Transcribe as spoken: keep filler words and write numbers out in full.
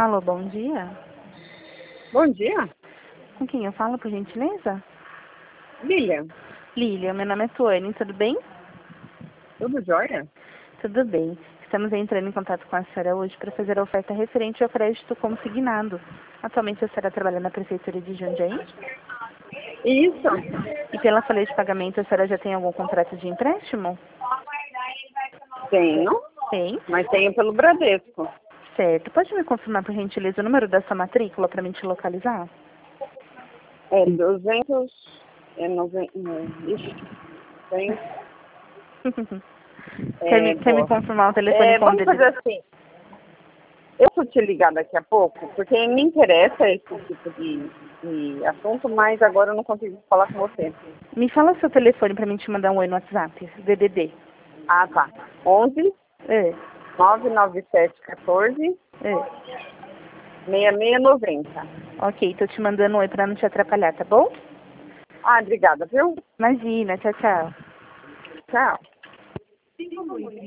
Alô, bom dia. Bom dia, Com quem eu falo, por gentileza? Lilian. Lília, meu nome é Tuane, tudo bem? Tudo jóia? Tudo bem. Estamos entrando em contato com a senhora hoje para fazer a oferta referente ao crédito consignado. Atualmente a senhora trabalha na Prefeitura de Jundiaí? Isso. E pela folha de pagamento, a senhora já tem algum contrato de empréstimo? Tenho, Tem. mas tenho pelo Bradesco. Certo. Pode me confirmar, por gentileza, o número da sua matrícula para me te localizar? É duzentos e noventa. Ixi, tem. quer, me, É, quer me boa. confirmar o telefone É, com o vamos D D D? fazer assim. Eu vou te ligar daqui a pouco, porque me interessa esse tipo de, de assunto, mas agora eu não consigo falar com você. Me fala seu telefone para mim te mandar um oi no WhatsApp. D D D. Ah, tá. onze, É, nove nove sete, quatorze, é. sessenta e seis noventa. Ok, tô te mandando um oi para não te atrapalhar, tá bom? Ah, obrigada, viu? Imagina, tchau, tchau. Tchau.